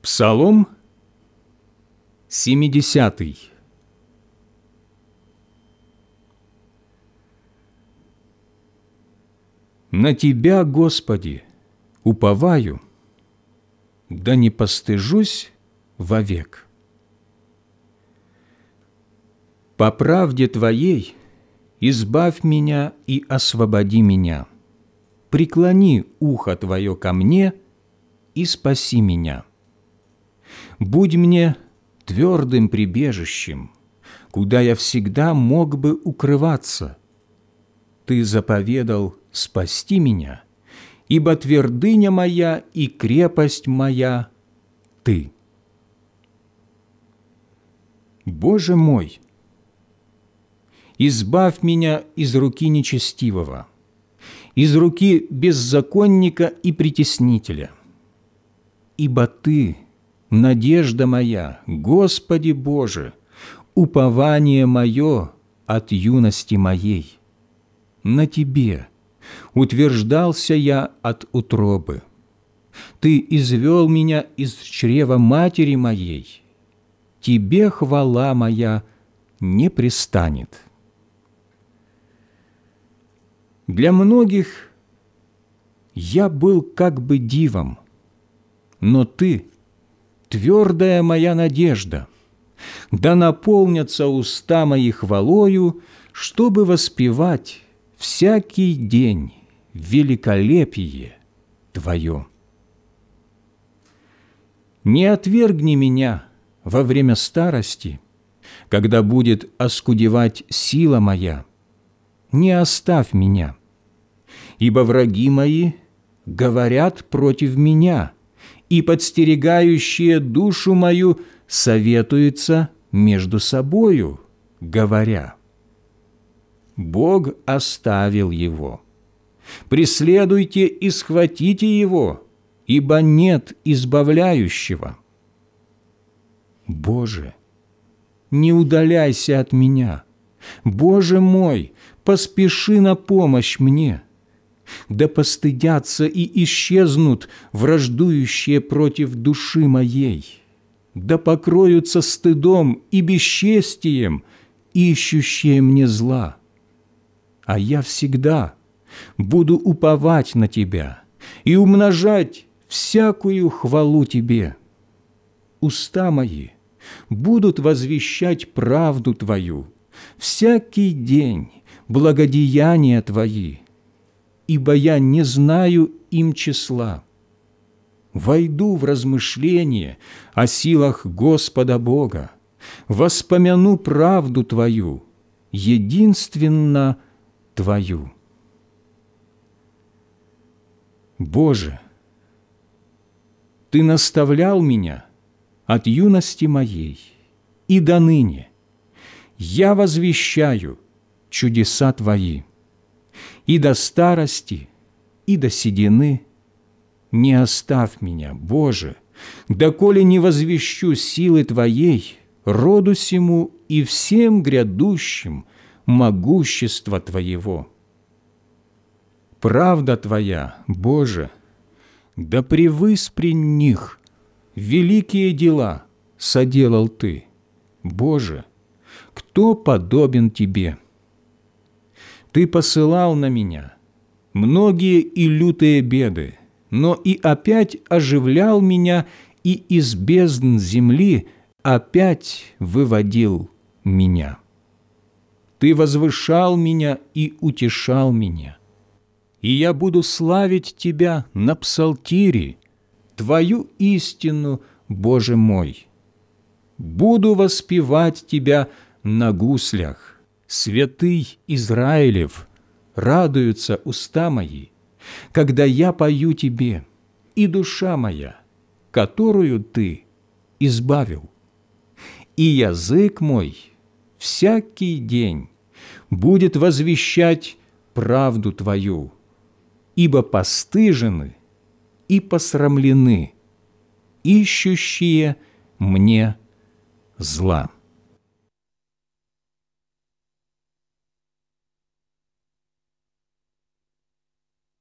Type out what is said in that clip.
Псалом 70. На Тебя, Господи, уповаю, да не постыжусь вовек. По правде Твоей избавь меня и освободи меня. Преклони ухо Твое ко мне и спаси меня. Будь мне твердым прибежищем, куда я всегда мог бы укрываться. Ты заповедал спасти меня, ибо твердыня моя и крепость моя – Ты. Боже мой, избавь меня из руки нечестивого, из руки беззаконника и притеснителя. Ибо Ты – надежда моя, Господи Боже, упование мое от юности моей. На Тебе утверждался я от утробы. Ты извел меня из чрева матери моей. Тебе хвала моя не престанет. Для многих я был как бы дивом, но Ты – твердая моя надежда. Да наполнятся уста мои хвалою, чтобы воспевать всякий день великолепие Твое. Не отвергни меня во время старости, когда будет оскудевать сила моя. Не оставь меня, ибо враги мои говорят против меня, и подстерегающие душу мою советуются между собою, говоря: Бог оставил его. Преследуйте и схватите его, ибо нет избавляющего. Боже, не удаляйся от меня. Боже мой, поспеши на помощь мне. Да постыдятся и исчезнут враждующие против души моей. Да покроются стыдом и бесчестием ищущие мне зла. А я всегда буду уповать на Тебя и умножать всякую хвалу Тебе. Уста мои будут возвещать правду Твою, всякий день благодеяния Твои, ибо я не знаю им числа. Войду в размышление о силах Господа Бога, воспомяну правду Твою, единственно Твою. Боже, Ты наставлял меня от юности моей, и до ныне я возвещаю чудеса Твои. И до старости, и до седины не оставь меня, Боже, доколе не возвещу силы Твоей роду сему и всем грядущим могущества Твоего. Правда Твоя, Боже, да превыспри них, великие дела соделал Ты. Боже, кто подобен Тебе? Ты посылал на меня многие и лютые беды, но и опять оживлял меня, и из бездн земли опять выводил меня. Ты возвышал меня и утешал меня, и я буду славить Тебя на псалтире, Твою истину, Боже мой. Буду воспевать Тебя на гуслях. Святый Израилев, радуются уста мои, когда я пою Тебе, и душа моя, которую Ты избавил. И язык мой всякий день будет возвещать правду Твою, ибо постыжены и посрамлены ищущие мне зла.